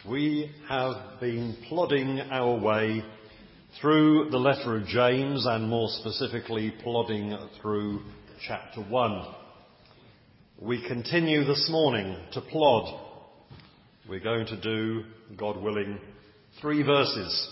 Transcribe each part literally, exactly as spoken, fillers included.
We have been plodding our way through the letter of James, and more specifically plodding through chapter one. We continue this morning to plod. We're going to do, God willing, three verses.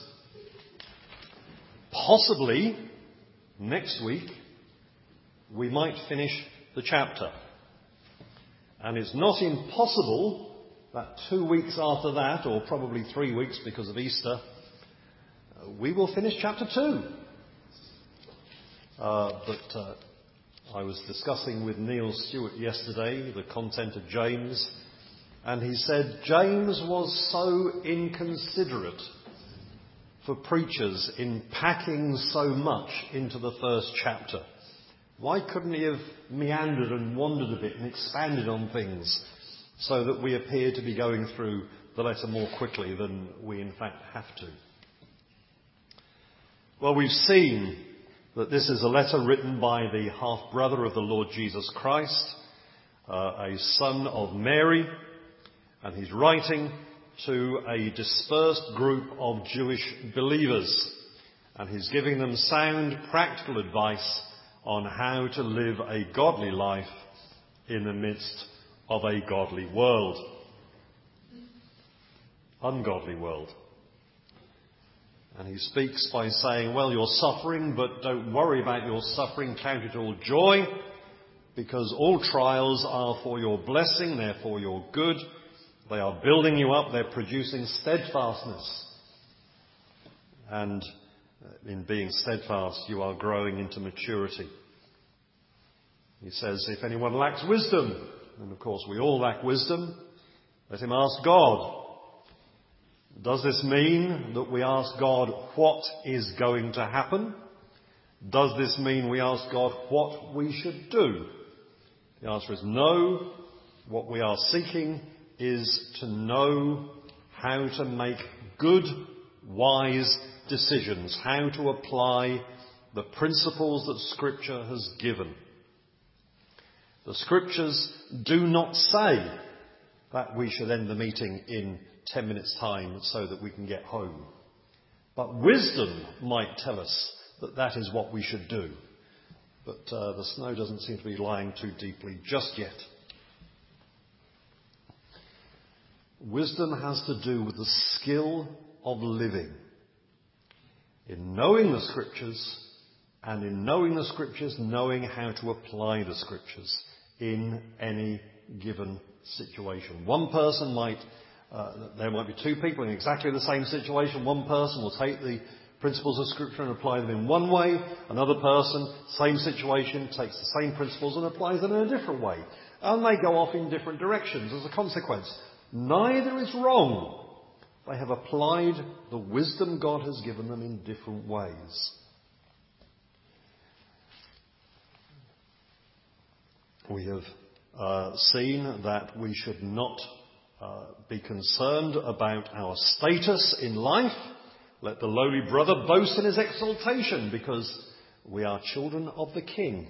Possibly next week we might finish the chapter. And it's not impossible that two weeks after that, or probably three weeks because of Easter, we will finish chapter two. Uh, but uh, I was discussing with Neil Stewart yesterday the content of James, and he said James was so inconsiderate for preachers in packing so much into the first chapter. Why couldn't he have meandered and wandered a bit and expanded on things so that we appear to be going through the letter more quickly than we in fact have to? Well, we've seen that this is a letter written by the half-brother of the Lord Jesus Christ, uh, a son of Mary, and he's writing to a dispersed group of Jewish believers, and he's giving them sound, practical advice on how to live a godly life in the midst of a godly world. Ungodly world. And he speaks by saying, well, you're suffering, but don't worry about your suffering. Count it all joy, because all trials are for your blessing, they're for your good. They are building you up, they're producing steadfastness. And in being steadfast, you are growing into maturity. He says, if anyone lacks wisdom, and of course we all lack wisdom, let him ask God. Does this mean that we ask God what is going to happen? Does this mean we ask God what we should do? The answer is no. What we are seeking is to know how to make good, wise decisions, how to apply the principles that Scripture has given. The Scriptures do not say that we should end the meeting in ten minutes' time so that we can get home. But wisdom might tell us that that is what we should do. But uh, the snow doesn't seem to be lying too deeply just yet. Wisdom has to do with the skill of living. In knowing the Scriptures, and in knowing the Scriptures, knowing how to apply the Scriptures in any given situation. One person might, uh, there might be two people in exactly the same situation. One person will take the principles of Scripture and apply them in one way. Another person, same situation, takes the same principles and applies them in a different way. And they go off in different directions as a consequence. Neither is wrong. They have applied the wisdom God has given them in different ways. We have uh, seen that we should not uh, be concerned about our status in life. Let the lowly brother boast in his exaltation, because we are children of the King.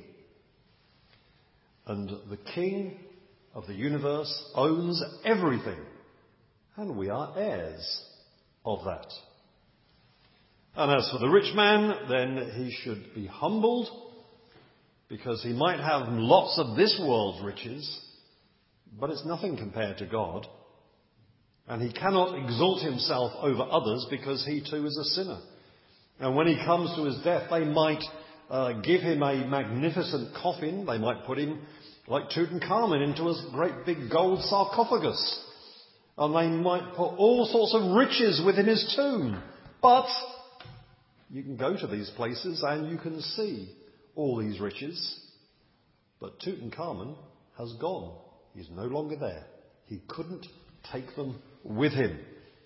And the King of the universe owns everything, and we are heirs of that. And as for the rich man, then he should be humbled, because he might have lots of this world's riches, but it's nothing compared to God. And he cannot exalt himself over others, because he too is a sinner. And when he comes to his death, they might uh, give him a magnificent coffin. They might put him, like Tutankhamun, into a great big gold sarcophagus. And they might put all sorts of riches within his tomb. But you can go to these places and you can see all these riches. But Tutankhamun has gone. He's no longer there. He couldn't take them with him.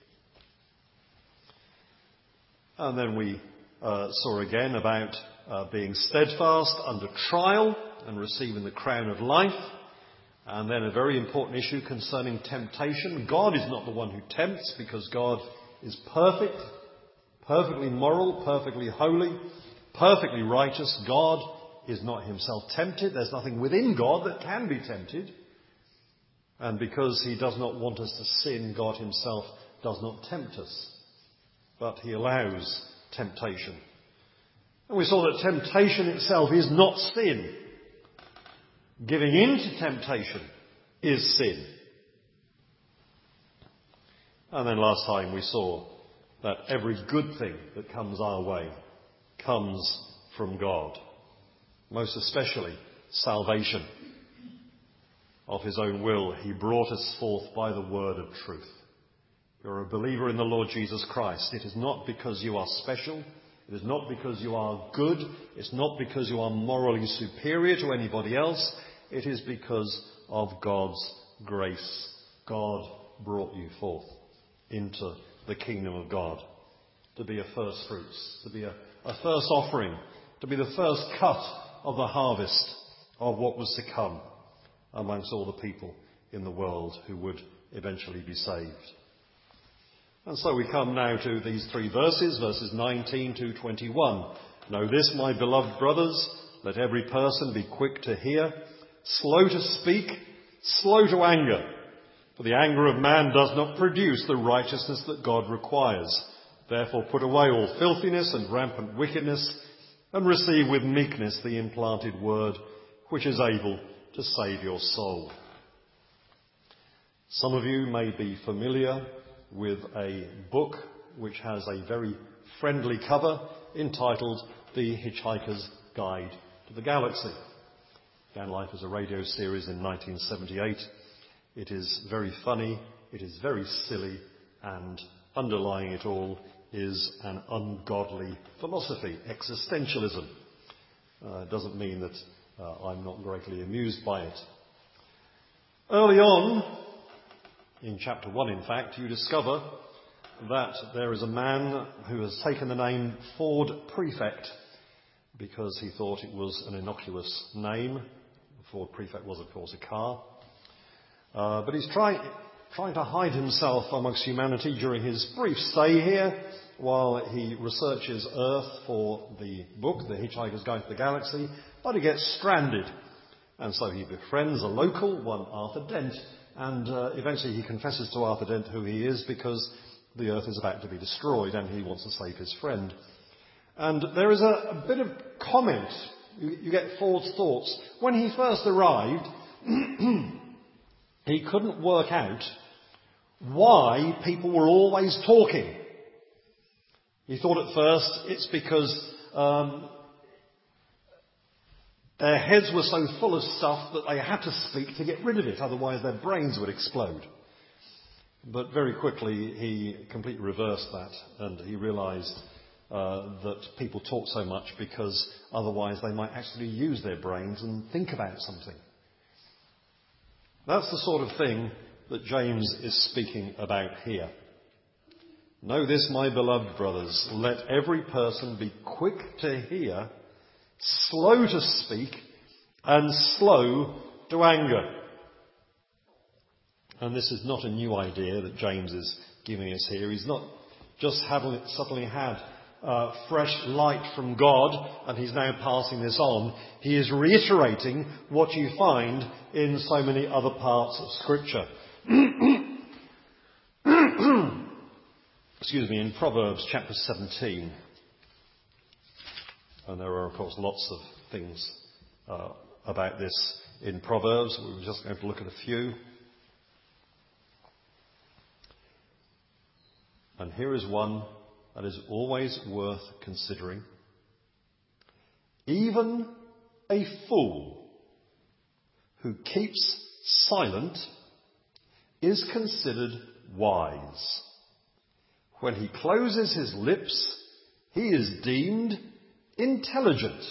And then we uh, saw again about uh, being steadfast under trial and receiving the crown of life. And then a very important issue concerning temptation. God is not the one who tempts, because God is perfect, perfectly moral, perfectly holy, perfectly righteous. God is not himself tempted. There's nothing within God that can be tempted. And because he does not want us to sin, God himself does not tempt us, but he allows temptation. And we saw that temptation itself is not sin. Giving in to temptation is sin. And then last time we saw that every good thing that comes our way comes from God. Most especially salvation. Of his own will, he brought us forth by the word of truth. You're a believer in the Lord Jesus Christ. It is not because you are special. It is not because you are good. It's not because you are morally superior to anybody else. It is because of God's grace. God brought you forth into the kingdom of God to be a first fruits, to be a, a first offering, to be the first cut of the harvest of what was to come amongst all the people in the world who would eventually be saved. And so we come now to these three verses, verses nineteen to twenty-one. Know this, my beloved brothers, let every person be quick to hear, slow to speak, slow to anger. For the anger of man does not produce the righteousness that God requires. Therefore put away all filthiness and rampant wickedness, and receive with meekness the implanted word, which is able to save your soul. Some of you may be familiar with a book which has a very friendly cover entitled The Hitchhiker's Guide to the Galaxy. It began life as a radio series in nineteen seventy-eight. It is very funny, it is very silly, and underlying it all is an ungodly philosophy, existentialism. Uh, it doesn't mean that uh, I'm not greatly amused by it. Early on, in chapter one in fact, you discover that there is a man who has taken the name Ford Prefect because he thought it was an innocuous name. Ford Prefect was, of course, a car. Uh, but he's trying, trying to hide himself amongst humanity during his brief stay here while he researches Earth for the book, The Hitchhiker's Guide to the Galaxy, but he gets stranded. And so he befriends a local, one Arthur Dent, and uh, eventually he confesses to Arthur Dent who he is because the Earth is about to be destroyed and he wants to save his friend. And there is a, a bit of comment. You, you get Ford's thoughts. When he first arrived, he couldn't work out why people were always talking. He thought at first it's because um, their heads were so full of stuff that they had to speak to get rid of it, otherwise their brains would explode. But very quickly he completely reversed that, and he realised uh, that people talk so much because otherwise they might actually use their brains and think about something. That's the sort of thing that James is speaking about here. Know this, my beloved brothers, let every person be quick to hear, slow to speak, and slow to anger. And this is not a new idea that James is giving us here. He's not just having suddenly had uh, fresh light from God and he's now passing this on. He is reiterating what you find in so many other parts of Scripture. Excuse me, in Proverbs chapter seventeen. And there are, of course, lots of things uh, about this in Proverbs. We were just going to look at a few. And here is one that is always worth considering. Even a fool who keeps silent is considered wise. When he closes his lips, he is deemed intelligent.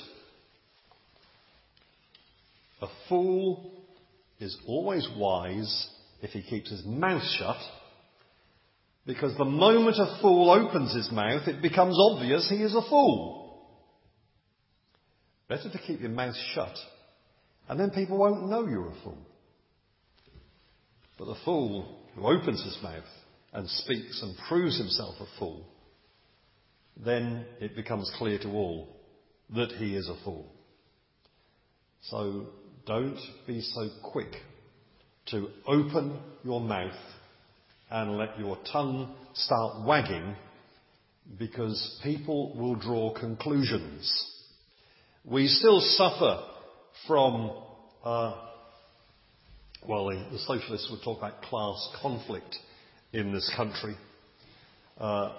A fool is always wise if he keeps his mouth shut, because the moment a fool opens his mouth, it becomes obvious he is a fool. Better to keep your mouth shut, and then people won't know you're a fool. But the fool who opens his mouth and speaks and proves himself a fool, then it becomes clear to all that he is a fool. So don't be so quick to open your mouth and let your tongue start wagging, because people will draw conclusions. We still suffer from, uh, well, the, the socialists would talk about class conflict in this country. Uh,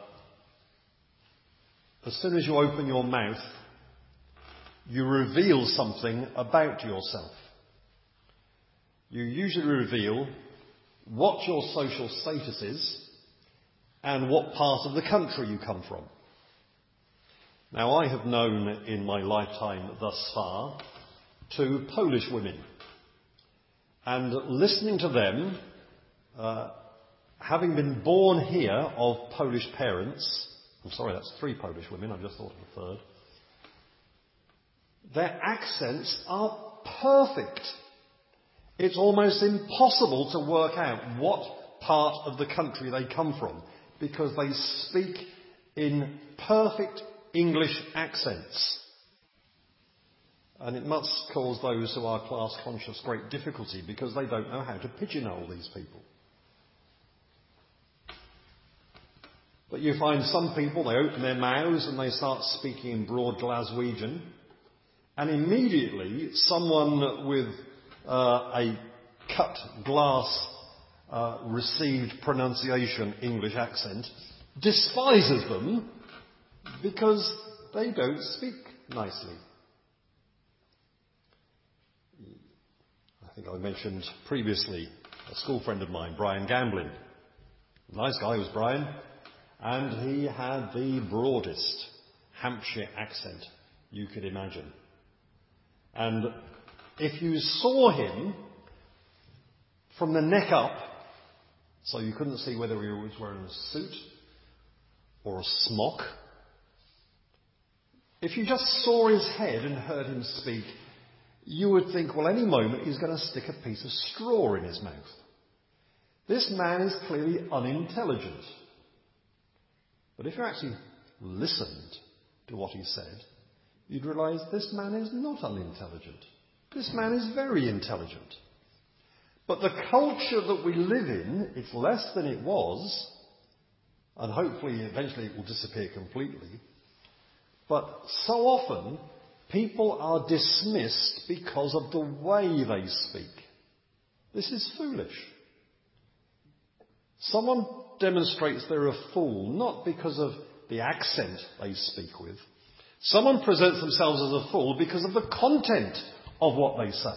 as soon as you open your mouth, you reveal something about yourself. You usually reveal what your social status is and what part of the country you come from. Now, I have known in my lifetime thus far two Polish women, and listening to them, uh, having been born here of Polish parents, I'm sorry, that's three Polish women, I've just thought of a third, their accents are perfect. It's almost impossible to work out what part of the country they come from, because they speak in perfect English accents. And it must cause those who are class conscious great difficulty, because they don't know how to pigeonhole these people. But you find some people, they open their mouths and they start speaking in broad Glaswegian, and immediately someone with uh, a cut glass uh, received pronunciation English accent despises them because they don't speak nicely. I think I mentioned previously a school friend of mine, Brian Gamblin. Nice guy was Brian, and he had the broadest Hampshire accent you could imagine. And if you saw him from the neck up, so you couldn't see whether he was wearing a suit or a smock, if you just saw his head and heard him speak, you would think, well, any moment he's going to stick a piece of straw in his mouth. This man is clearly unintelligent. But if you actually listened to what he said, you'd realise this man is not unintelligent. This man is very intelligent. But the culture that we live in, it's less than it was, and hopefully eventually it will disappear completely. But so often, people are dismissed because of the way they speak. This is foolish. Someone demonstrates they're a fool, not because of the accent they speak with. Someone presents themselves as a fool because of the content of what they say.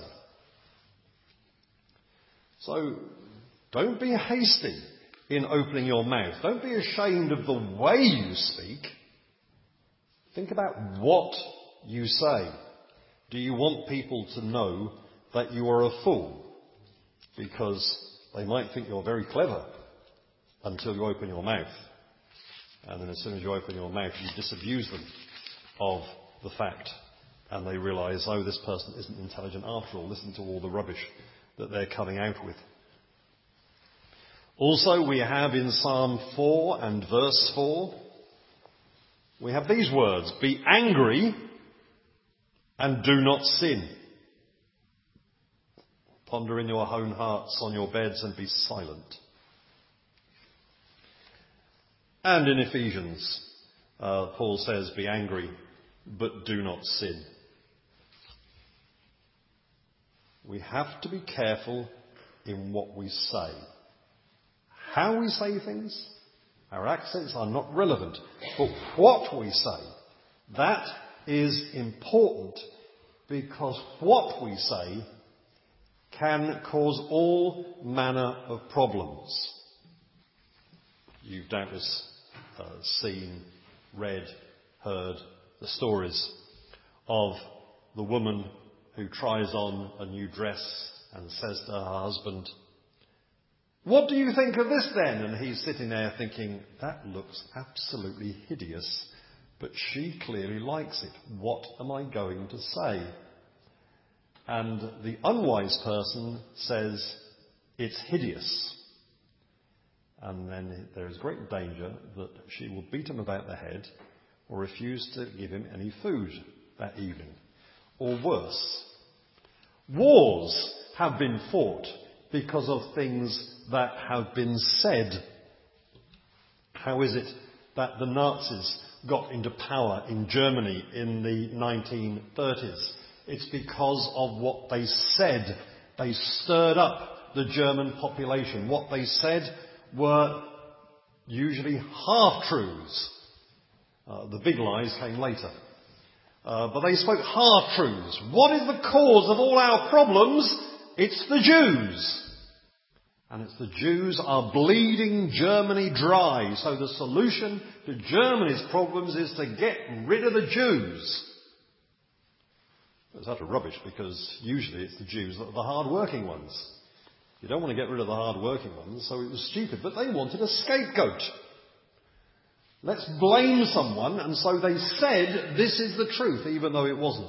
So, don't be hasty in opening your mouth. Don't be ashamed of the way you speak. Think about what you say. Do you want people to know that you are a fool? Because they might think you're very clever until you open your mouth. And then as soon as you open your mouth, you disabuse them of the fact. And they realise, oh, this person isn't intelligent after all. Listen to all the rubbish that they're coming out with. Also, we have in Psalm four and verse four, we have these words, be angry and do not sin. Ponder in your own hearts on your beds and be silent. And in Ephesians, uh, Paul says, be angry, but do not sin. We have to be careful in what we say. How we say things, our accents are not relevant, but what we say, that is important, because what we say can cause all manner of problems. You've doubtless uh, seen, read, heard the stories of the woman who tries on a new dress and says to her husband, what do you think of this then? And he's sitting there thinking, that looks absolutely hideous, but she clearly likes it. What am I going to say? And the unwise person says, it's hideous. And then there is great danger that she will beat him about the head or refuse to give him any food that evening. Or worse, wars have been fought because of things that have been said. How is it that the Nazis got into power in Germany in the nineteen thirties? It's because of what they said. They stirred up the German population. What they said were usually half-truths. Uh, the big lies came later. Uh, but they spoke half-truths. What is the cause of all our problems? It's the Jews. And it's the Jews are bleeding Germany dry. So the solution to Germany's problems is to get rid of the Jews. It's utter rubbish, because usually it's the Jews that are the hard-working ones. You don't want to get rid of the hard-working ones, so it was stupid. But they wanted a scapegoat. Let's blame someone, and so they said this is the truth, even though it wasn't.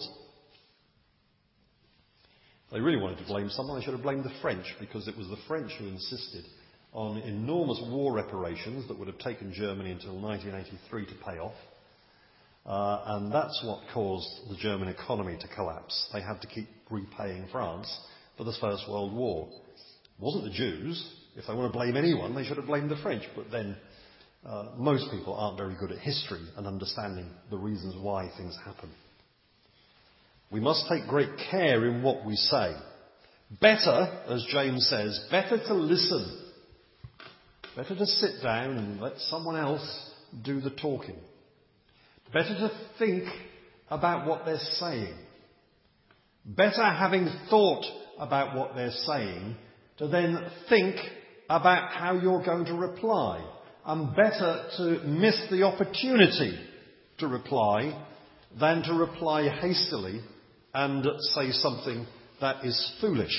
They really wanted to blame someone. They should have blamed the French, because it was the French who insisted on enormous war reparations that would have taken Germany until nineteen eighty-three to pay off. Uh, and that's what caused the German economy to collapse. They had to keep repaying France for the First World War. It wasn't the Jews. If they want to blame anyone, they should have blamed the French. But then uh, most people aren't very good at history and understanding the reasons why things happen. We must take great care in what we say. Better, as James says, better to listen. Better to sit down and let someone else do the talking. Better to think about what they're saying. Better, having thought about what they're saying, to then think about how you're going to reply. And better to miss the opportunity to reply than to reply hastily and say something that is foolish.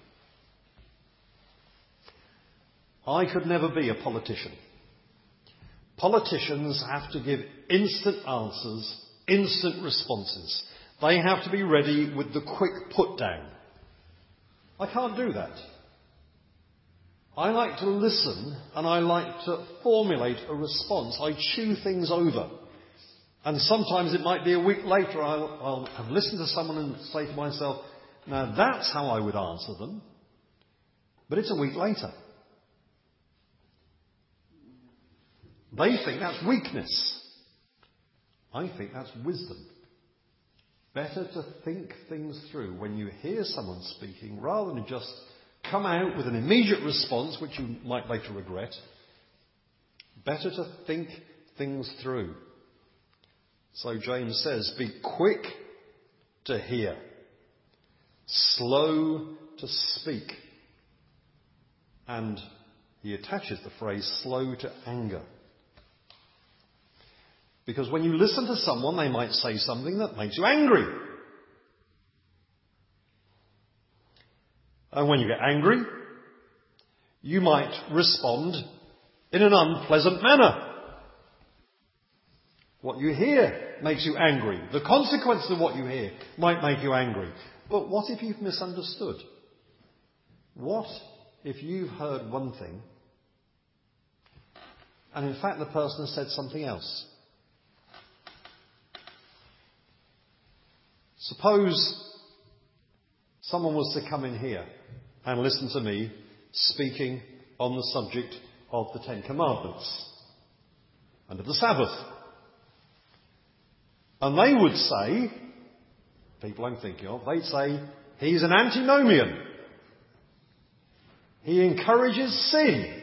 I could never be a politician. Politicians have to give instant answers, instant responses. They have to be ready with the quick put down. I can't do that. I like to listen, and I like to formulate a response. I chew things over. And sometimes it might be a week later I'll, I'll have listened to someone and say to myself, now that's how I would answer them. But it's a week later. They think that's weakness. I think that's wisdom. Better to think things through when you hear someone speaking, rather than just come out with an immediate response which you might later regret. Better to think things through. So James says, be quick to hear, slow to speak. And he attaches the phrase slow to anger. Because when you listen to someone, they might say something that makes you angry. And when you get angry, you might respond in an unpleasant manner. What you hear makes you angry. The consequences of what you hear might make you angry. But what if you've misunderstood? What if you've heard one thing, and in fact the person has said something else? Suppose someone was to come in here and listen to me speaking on the subject of the Ten Commandments and of the Sabbath. And they would say, people I'm thinking of, they'd say, he's an antinomian. He encourages sin.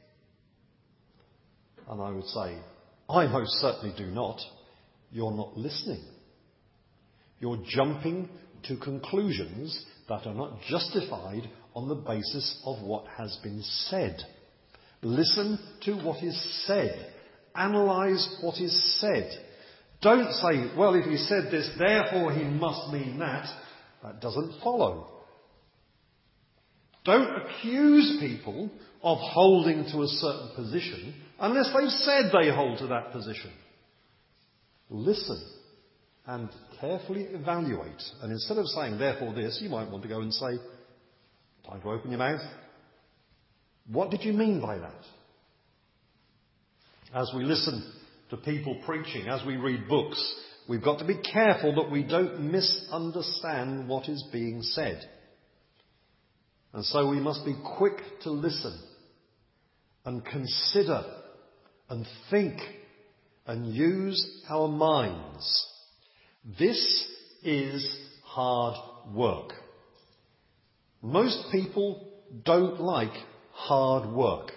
And I would say, I most certainly do not. You're not listening. You're jumping to conclusions that are not justified on the basis of what has been said. Listen to what is said. Analyse what is said. Don't say, well, if he said this, therefore he must mean that. That doesn't follow. Don't accuse people of holding to a certain position unless they've said they hold to that position. Listen and carefully evaluate. And instead of saying, therefore this, you might want to go and say, time to open your mouth. What did you mean by that? As we listen to people preaching, as we read books, we've got to be careful that we don't misunderstand what is being said. And so we must be quick to listen and consider and think and use our minds. This is hard work. Most people don't like hard work.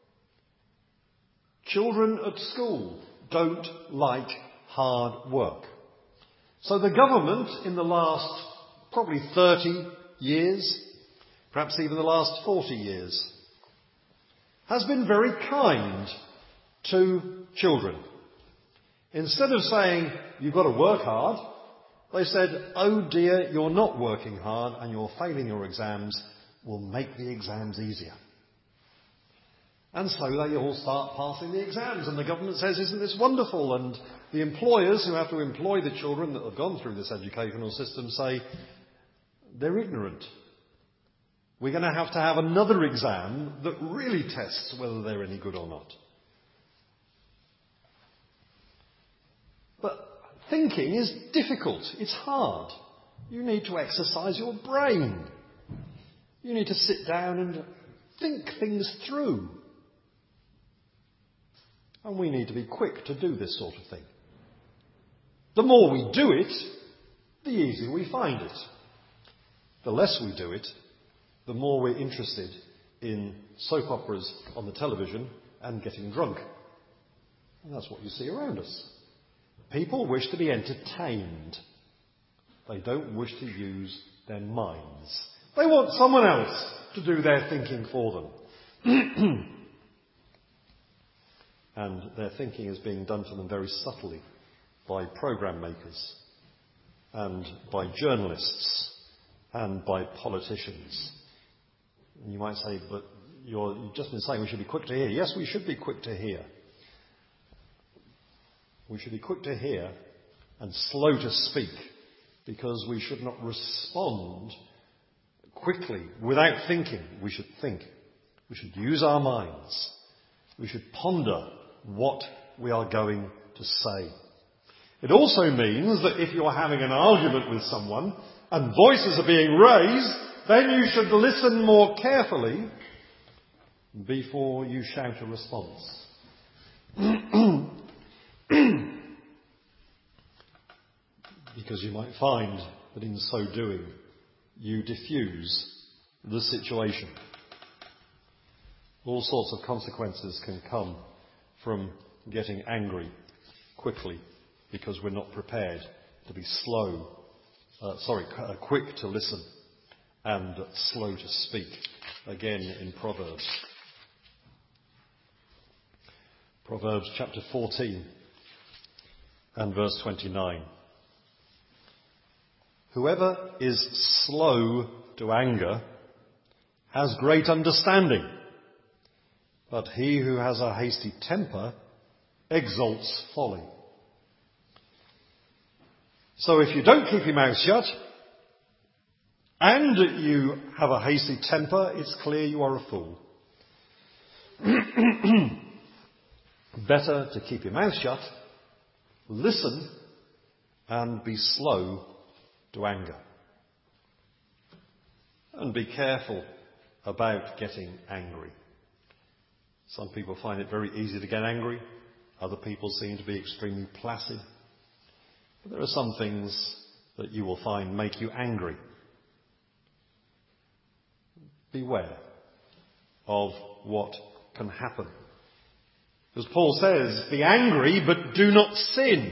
Children at school don't like hard work. So the government in the last probably thirty years, perhaps even the last forty years, has been very kind to children. Instead of saying, you've got to work hard, they said, oh dear, you're not working hard and you're failing your exams, we'll make the exams easier. And so they all start passing the exams, and the government says, isn't this wonderful? And the employers who have to employ the children that have gone through this educational system say, they're ignorant. We're going to have to have another exam that really tests whether they're any good or not. But thinking is difficult. It's hard. You need to exercise your brain. You need to sit down and think things through. And we need to be quick to do this sort of thing. The more we do it, the easier we find it. The less we do it, the more we're interested in soap operas on the television and getting drunk. And that's what you see around us. People wish to be entertained. They don't wish to use their minds. They want someone else to do their thinking for them. And their thinking is being done for them very subtly by program makers and by journalists and by politicians. And you might say, but you're, you've just been saying we should be quick to hear. Yes, we should be quick to hear. We should be quick to hear and slow to speak, because we should not respond quickly without thinking. We should think. We should use our minds. We should ponder what we are going to say. It also means that if you're having an argument with someone and voices are being raised, then you should listen more carefully before you shout a response. Because you might find that in so doing, you diffuse the situation. All sorts of consequences can come from getting angry quickly because we're not prepared to be slow, uh, sorry, uh, quick to listen and slow to speak. Again in Proverbs. Proverbs chapter fourteen and verse twenty-nine. Whoever is slow to anger has great understanding, but he who has a hasty temper exalts folly. So if you don't keep your mouth shut and you have a hasty temper, it's clear you are a fool. Better to keep your mouth shut, listen, and be slow to anger. And be careful about getting angry. Some people find it very easy to get angry. Other people seem to be extremely placid. But there are some things that you will find make you angry. Beware of what can happen. As Paul says, be angry, but do not sin.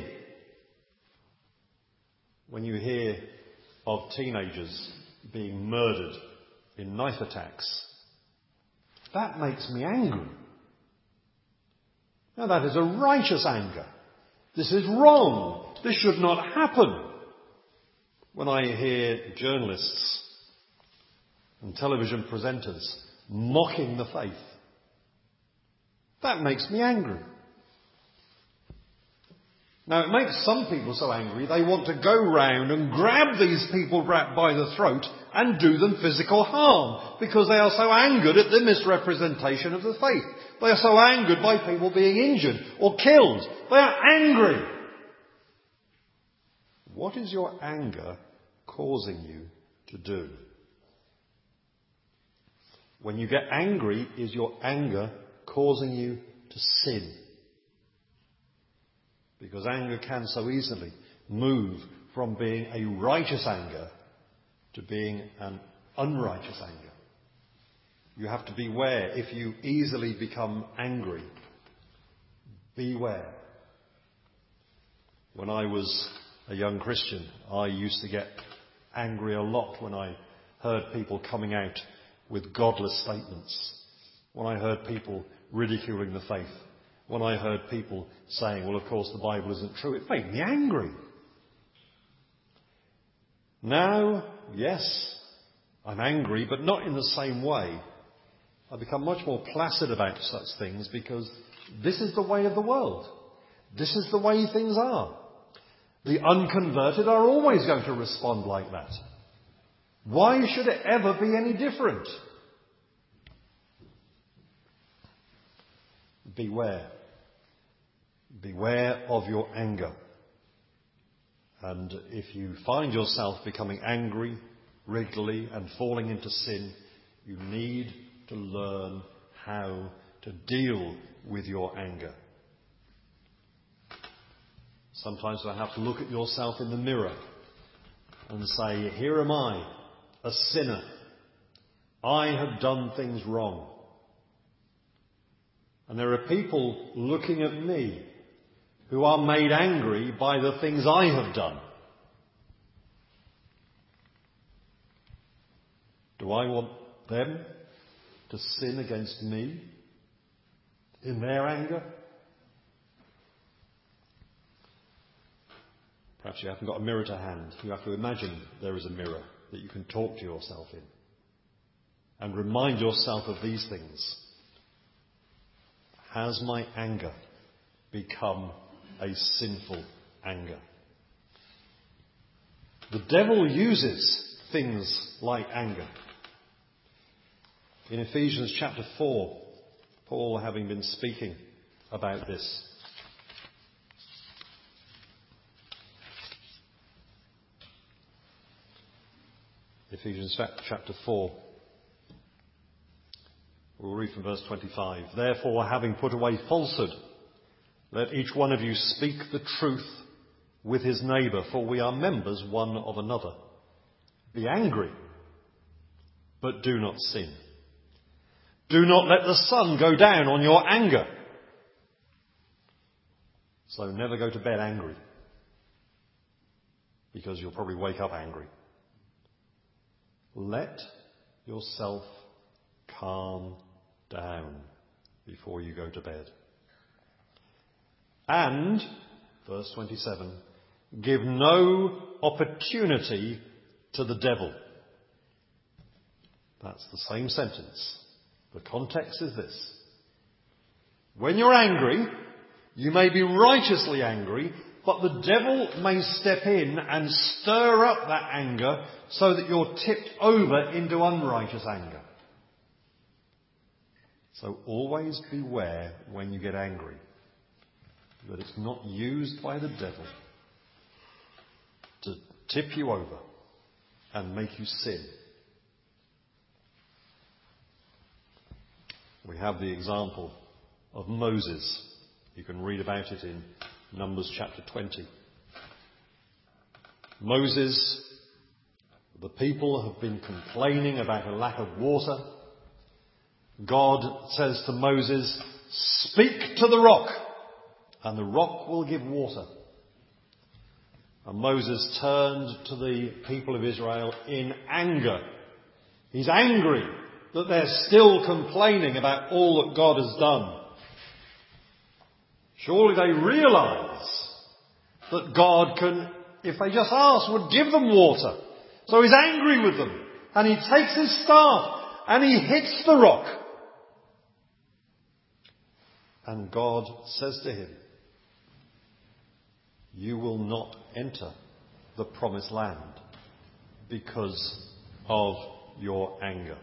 When you hear of teenagers being murdered in knife attacks, that makes me angry. Now that is a righteous anger. This is wrong. This should not happen. When I hear journalists and television presenters mocking the faith, that makes me angry. Now it makes some people so angry they want to go round and grab these people by the throat and do them physical harm, because they are so angered at the misrepresentation of the faith. They are so angered by people being injured or killed. They are angry. What is your anger causing you to do? when you get angry, is your anger causing you to sin? Because anger can so easily move from being a righteous anger to being an unrighteous anger. You have to beware if you easily become angry. Beware. When I was a young Christian, I used to get angry a lot when I heard people coming out with godless statements, when I heard people ridiculing the faith, when I heard people saying, well, of course, the Bible isn't true. It made me angry. Now, yes, I'm angry, but not in the same way. I become much more placid about such things because this is the way of the world. This is the way things are. The unconverted are always going to respond like that. Why should it ever be any different? Beware. Beware of your anger. And if you find yourself becoming angry regularly and falling into sin, you need to learn how to deal with your anger. Sometimes you have to look at yourself in the mirror and say, here am I, a sinner. I have done things wrong. And there are people looking at me who are made angry by the things I have done. Do I want them to sin against me in their anger? Perhaps you haven't got a mirror to hand. You have to imagine there is a mirror that you can talk to yourself in and remind yourself of these things. Has my anger become a sinful anger? The devil uses things like anger. In Ephesians chapter four, Paul, having been speaking about this, Ephesians chapter four, we'll read from verse twenty-five. Therefore, having put away falsehood, let each one of you speak the truth with his neighbour, for we are members one of another. Be angry, but do not sin. Do not let the sun go down on your anger. So never go to bed angry, because you'll probably wake up angry. Let yourself calm down before you go to bed. And, verse twenty-seven, give no opportunity to the devil. That's the same sentence. The context is this. When you're angry, you may be righteously angry, but the devil may step in and stir up that anger so that you're tipped over into unrighteous anger. So always beware when you get angry that it's not used by the devil to tip you over and make you sin. We have the example of Moses. You can read about it in Numbers chapter twenty. Moses, the people have been complaining about a lack of water. God says to Moses, speak to the rock, and the rock will give water. And Moses turned to the people of Israel in anger. He's angry that they're still complaining about all that God has done. Surely they realise that God can, if they just ask, would give them water. So he's angry with them. And he takes his staff and he hits the rock. And God says to him, you will not enter the promised land because of your anger.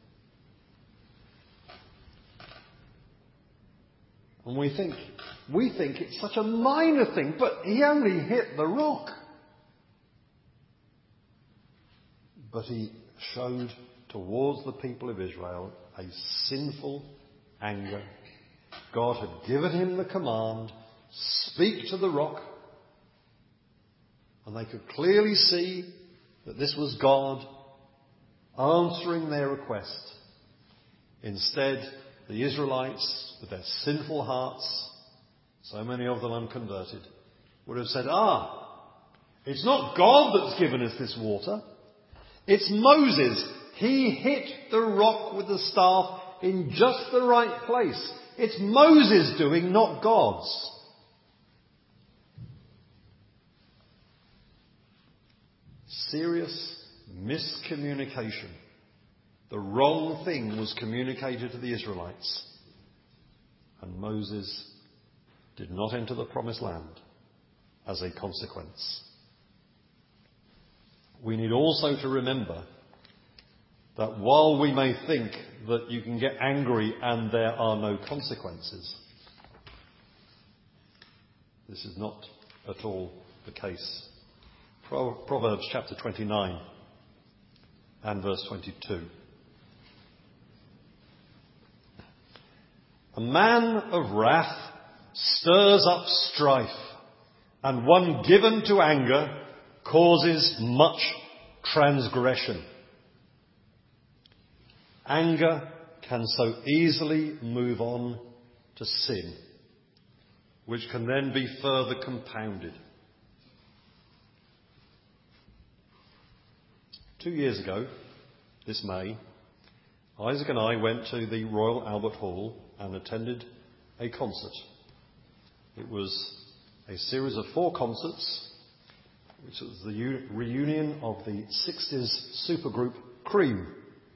And we think, we think it's such a minor thing, but he only hit the rock. But he showed to towards the people of Israel a sinful anger. God had given him the command, speak to the rock, and they could clearly see that this was God answering their request. Instead, the Israelites, with their sinful hearts, so many of them unconverted, would have said, ah, it's not God that's given us this water. It's Moses. He hit the rock with the staff in just the right place. It's Moses doing, not God's. Serious miscommunication. The wrong thing was communicated to the Israelites, and Moses did not enter the promised land as a consequence. We need also to remember that while we may think that you can get angry and there are no consequences, this is not at all the case. Proverbs chapter twenty-nine and verse twenty-two. A man of wrath stirs up strife, and one given to anger causes much transgression. Anger can so easily move on to sin, which can then be further compounded. Two years ago, this May, Isaac and I went to the Royal Albert Hall and attended a concert. It was a series of four concerts, which was the u- reunion of the sixties supergroup Cream.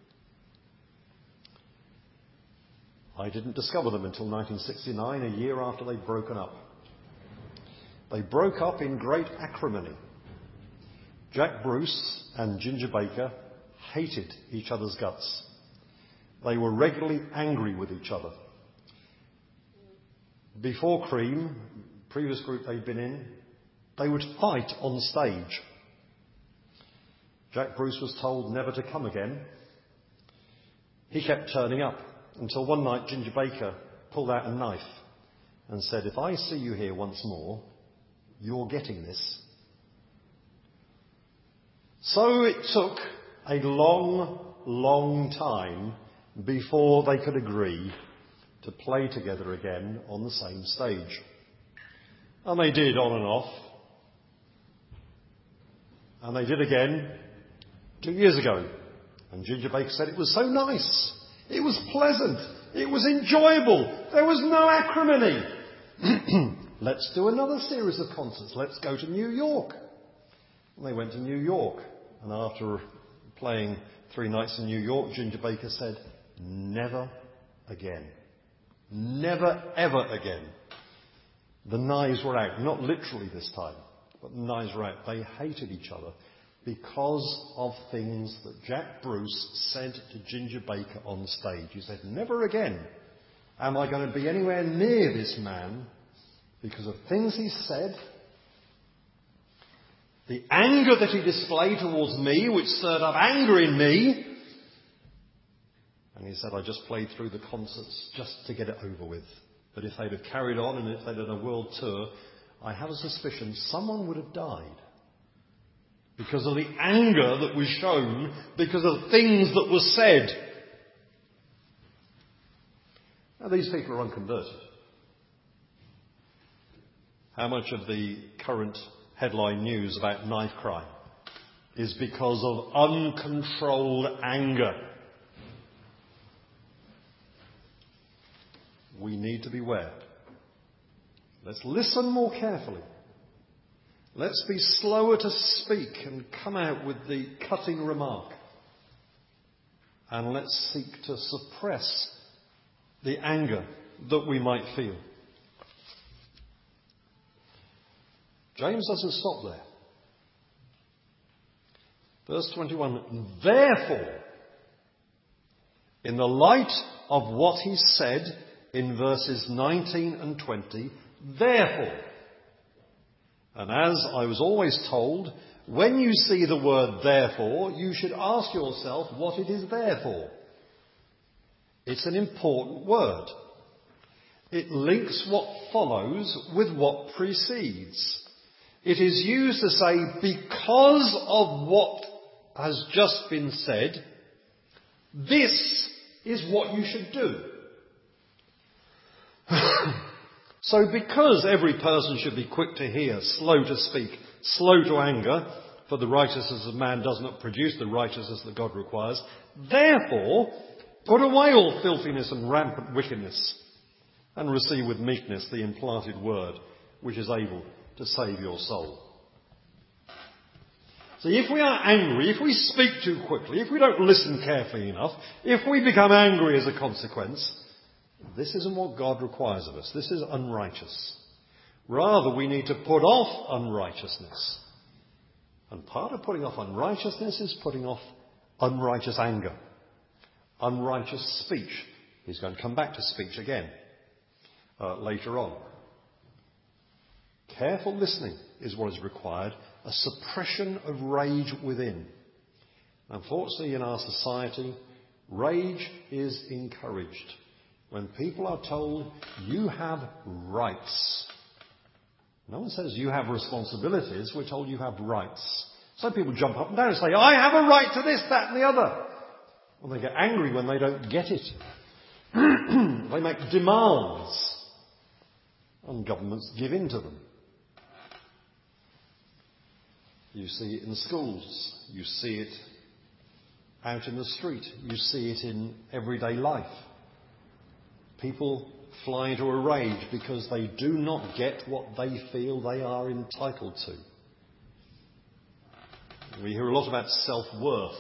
I didn't discover them until nineteen sixty-nine, a year after they'd broken up. They broke up in great acrimony. Jack Bruce and Ginger Baker hated each other's guts. They were regularly angry with each other. Before Cream, previous group they'd been in, they would fight on stage. Jack Bruce was told never to come again. He kept turning up until one night Ginger Baker pulled out a knife and said, "If I see you here once more, you're getting this." So it took a long, long time before they could agree to play together again on the same stage. And they did on and off. And they did again two years ago. And Ginger Baker said it was so nice. It was pleasant. It was enjoyable. There was no acrimony. Let's do another series of concerts. Let's go to New York. And they went to New York. And after playing three nights in New York, Ginger Baker said, "Never again. Never, ever again." The knives were out. Not literally this time, but the knives were out. They hated each other because of things that Jack Bruce said to Ginger Baker on stage. He said, "Never again am I going to be anywhere near this man because of things he said, the anger that he displayed towards me, which stirred up anger in me." And he said, "I just played through the concerts just to get it over with. But if they'd have carried on and if they'd done a world tour, I have a suspicion someone would have died because of the anger that was shown, because of things that were said." Now, these people are unconverted. How much of the current headline news about knife crime is because of uncontrolled anger? We need to beware. Let's listen more carefully. Let's be slower to speak and come out with the cutting remark. And let's seek to suppress the anger that we might feel. James doesn't stop there. Verse twenty-one, "Therefore, in the light of what he said in verses nineteen and twenty, therefore, and as I was always told, when you see the word therefore, you should ask yourself what it is there for. It's an important word. It links what follows with what precedes. It is used to say, because of what has just been said, this is what you should do. So because every person should be quick to hear, slow to speak, slow to anger, for the righteousness of man does not produce the righteousness that God requires, therefore put away all filthiness and rampant wickedness, and receive with meekness the implanted word, which is able to save your soul. See, if we are angry, if we speak too quickly, if we don't listen carefully enough, if we become angry as a consequence, this isn't what God requires of us. This is unrighteous. Rather, we need to put off unrighteousness. And part of putting off unrighteousness is putting off unrighteous anger, unrighteous speech. He's going to come back to speech again uh, later on. Careful listening is what is required, a suppression of rage within. Unfortunately, in our society, rage is encouraged. When people are told, you have rights. No one says you have responsibilities, we're told you have rights. So people jump up and down and say, I have a right to this, that and the other. And they get angry when they don't get it. They make demands. And governments give in to them. You see it in schools. You see it out in the street. You see it in everyday life. People fly into a rage because they do not get what they feel they are entitled to. We hear a lot about self-worth.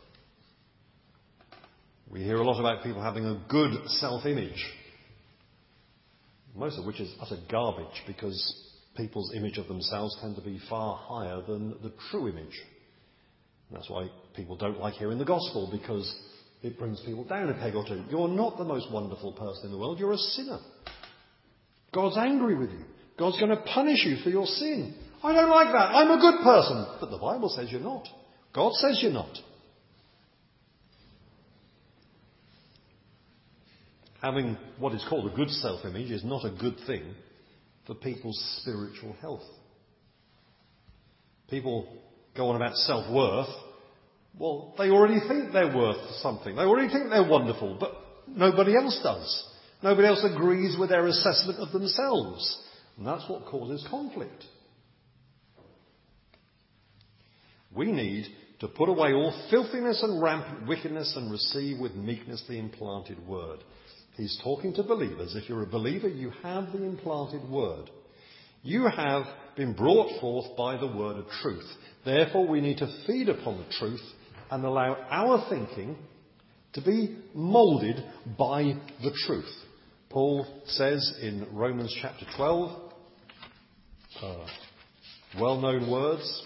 We hear a lot about people having a good self-image, most of which is utter garbage because people's image of themselves tend to be far higher than the true image. And that's why people don't like hearing the gospel, because it brings people down a peg or two. You're not the most wonderful person in the world. You're a sinner. God's angry with you. God's going to punish you for your sin. I don't like that. I'm a good person. But the Bible says you're not. God says you're not. Having what is called a good self-image is not a good thing for people's spiritual health. People go on about self-worth. Well, they already think they're worth something. They already think they're wonderful, but nobody else does. Nobody else agrees with their assessment of themselves. And that's what causes conflict. We need to put away all filthiness and rampant wickedness and receive with meekness the implanted word. He's talking to believers. If you're a believer, you have the implanted word. You have been brought forth by the word of truth. Therefore, we need to feed upon the truth and allow our thinking to be moulded by the truth. Paul says in Romans chapter twelve, uh, well-known words,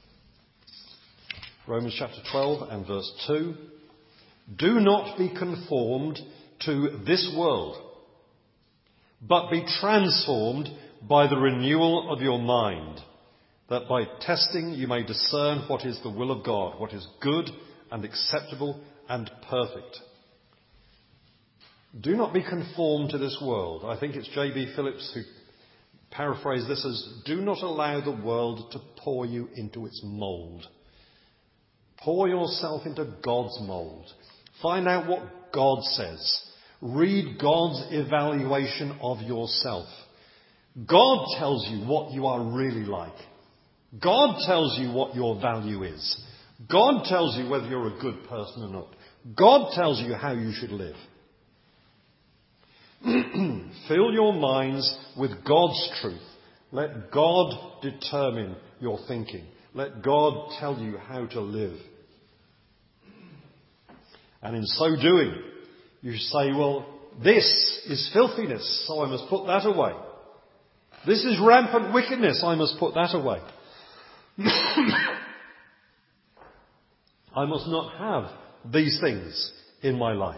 Romans chapter twelve and verse two, do not be conformed to this world, but be transformed by the renewal of your mind, that by testing you may discern what is the will of God, what is good and acceptable and perfect. Do not be conformed to this world. I think it's J B Phillips who paraphrased this as, do not allow the world to pour you into its mould. Pour yourself into God's mould. Find out what God says. Read God's evaluation of yourself. God tells you what you are really like. God tells you what your value is. God tells you whether you're a good person or not. God tells you how you should live. Fill your minds with God's truth. Let God determine your thinking. Let God tell you how to live. And in so doing, you say, well, this is filthiness, so I must put that away. This is rampant wickedness, I must put that away. I must not have these things in my life.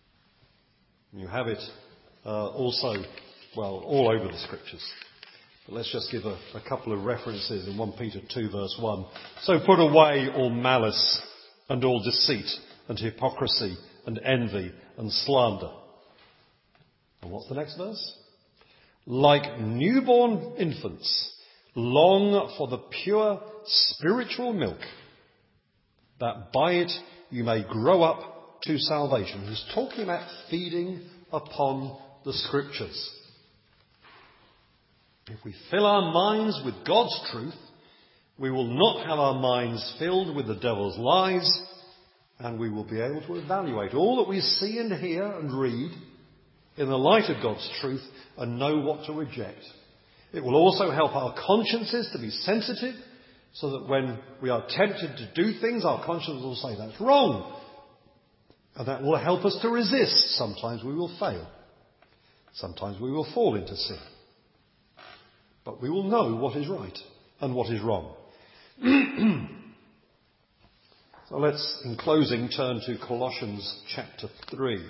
You have it uh, also, well, all over the Scriptures. Let's just give a, a couple of references in First Peter two verse one. So put away all malice and all deceit and hypocrisy and envy and slander. And what's the next verse? Like newborn infants, long for the pure spiritual milk, that by it you may grow up to salvation. He's talking about feeding upon the Scriptures. If we fill our minds with God's truth, we will not have our minds filled with the devil's lies, and we will be able to evaluate all that we see and hear and read in the light of God's truth and know what to reject. It will also help our consciences to be sensitive, so that when we are tempted to do things, our conscience will say that's wrong. And that will help us to resist. Sometimes we will fail. Sometimes we will fall into sin. But we will know what is right and what is wrong. So let's, in closing, turn to Colossians chapter three,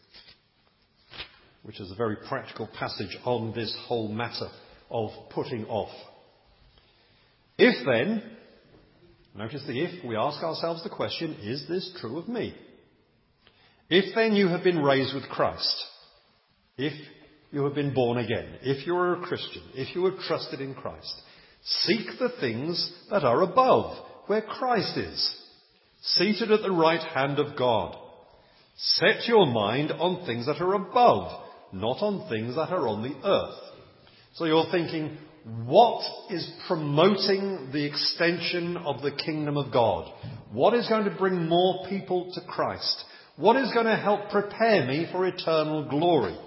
which is a very practical passage on this whole matter of putting off. If then, notice the if, we ask ourselves the question, is this true of me? If then you have been raised with Christ, if you have been born again, if you are a Christian, if you have trusted in Christ, seek the things that are above, where Christ is, seated at the right hand of God. Set your mind on things that are above, not on things that are on the earth. So you're thinking, what is promoting the extension of the kingdom of God? What is going to bring more people to Christ? What is going to help prepare me for eternal glory?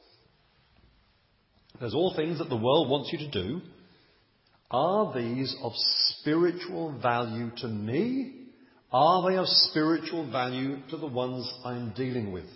There's all things that the world wants you to do. Are these of spiritual value to me? Are they of spiritual value to the ones I'm dealing with?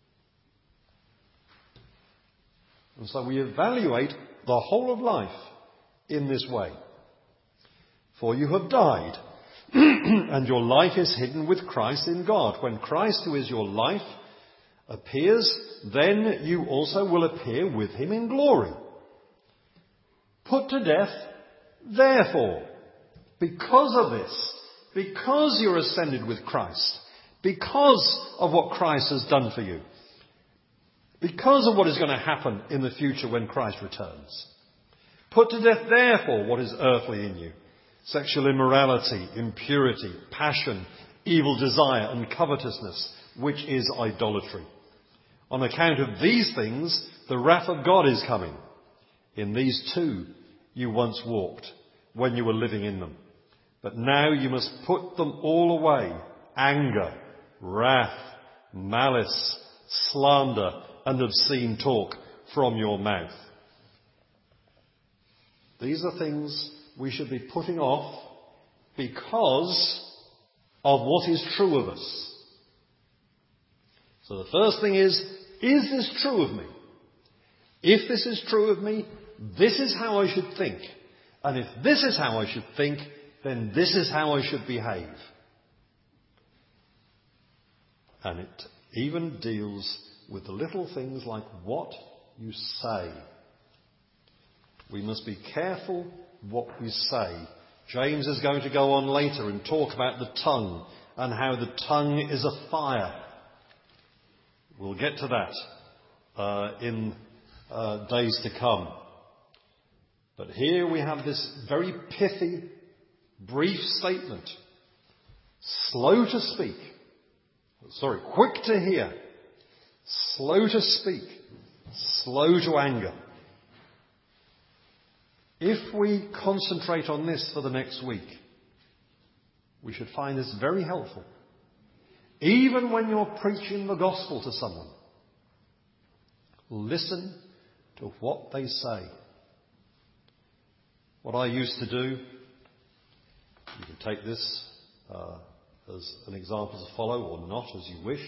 And so we evaluate the whole of life in this way. For you have died, and your life is hidden with Christ in God. When Christ, who is your life, appears, then you also will appear with him in glory. Put to death, therefore, because of this, because you're ascended with Christ, because of what Christ has done for you, because of what is going to happen in the future when Christ returns. Put to death, therefore, what is earthly in you: sexual immorality, impurity, passion, evil desire, and covetousness, which is idolatry. On account of these things, the wrath of God is coming. In these too you once walked, when you were living in them. But now you must put them all away: anger, wrath, malice, slander, and obscene talk from your mouth. These are things we should be putting off because of what is true of us. So the first thing is, is this true of me? If this is true of me, this is how I should think. And if this is how I should think, then this is how I should behave. And it even deals with the little things like what you say. We must be careful what we say. James is going to go on later and talk about the tongue and how the tongue is a fire. We'll get to that uh, in uh, days to come. But here we have this very pithy, brief statement. Slow to speak. Sorry, quick to hear. Slow to speak. Slow to anger. If we concentrate on this for the next week, we should find this very helpful. Even when you're preaching the gospel to someone, listen to what they say. What I used to do, you can take this uh, as an example to follow or not, as you wish.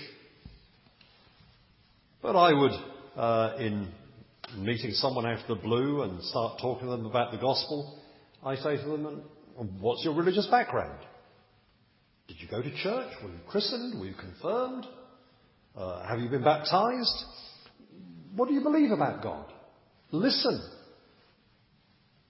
But I would, uh, in meeting someone out of the blue and start talking to them about the gospel, I say to them, what's your religious background? Did you go to church? Were you christened? Were you confirmed? Uh, have you been baptized? What do you believe about God? Listen.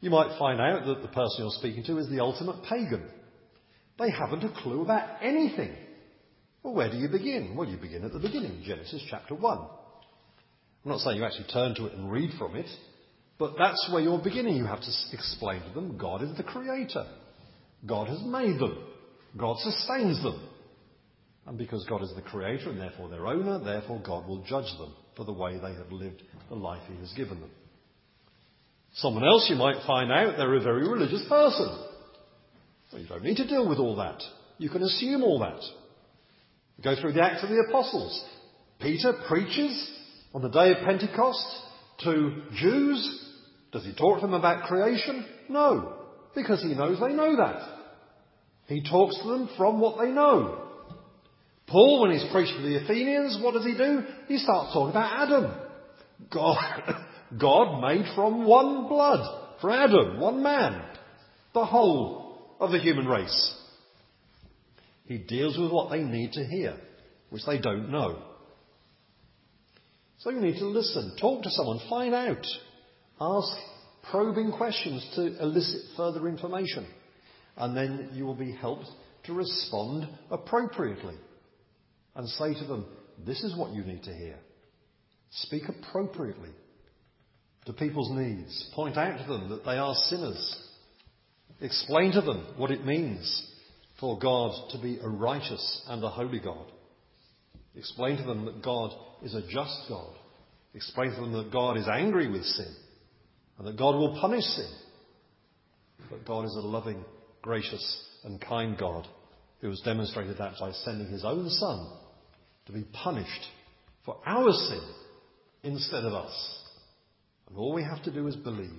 You might find out that the person you're speaking to is the ultimate pagan. They haven't a clue about anything. Well, where do you begin? Well, you begin at the beginning, Genesis chapter one. I'm not saying you actually turn to it and read from it, but that's where you're beginning. You have to explain to them God is the creator. God has made them. God sustains them. And because God is the creator and therefore their owner, therefore God will judge them for the way they have lived the life he has given them. Someone else, you might find out they're a very religious person. Well, you don't need to deal with all that. You can assume all that. Go through the Acts of the Apostles. Peter preaches on the day of Pentecost to Jews. Does he talk to them about creation? No, because he knows they know that. He talks to them from what they know. Paul, when he's preaching to the Athenians, what does he do? He starts talking about Adam. God, God made from one blood, from Adam, one man, the whole of the human race. He deals with what they need to hear, which they don't know. So you need to listen, talk to someone, find out, ask probing questions to elicit further information, and then you will be helped to respond appropriately and say to them, this is what you need to hear. Speak appropriately to people's needs. Point out to them that they are sinners. Explain to them what it means for God to be a righteous and a holy God. Explain to them that God is a just God. Explain to them that God is angry with sin and that God will punish sin. But God is a loving, gracious and kind God who has demonstrated that by sending his own Son to be punished for our sin instead of us. And all we have to do is believe.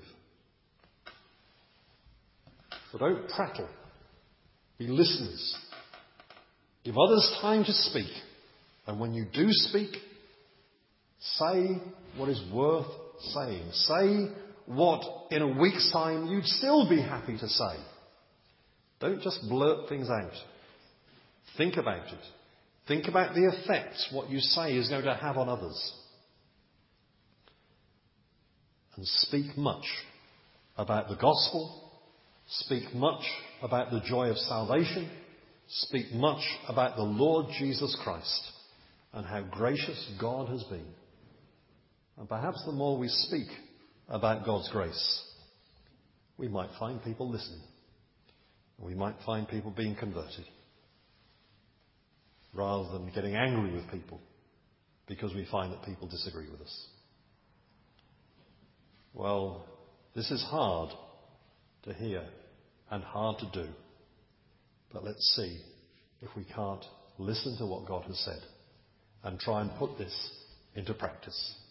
So don't prattle. Be listeners. Give others time to speak. And when you do speak, say what is worth saying. Say what in a week's time you'd still be happy to say. Don't just blurt things out. Think about it. Think about the effects what you say is going to have on others. And speak much about the gospel. Speak much about the joy of salvation. Speak much about the Lord Jesus Christ and how gracious God has been. And perhaps the more we speak about God's grace, we might find people listening. We might find people being converted, rather than getting angry with people because we find that people disagree with us. Well, this is hard to hear and hard to do. But let's see if we can't listen to what God has said and try and put this into practice.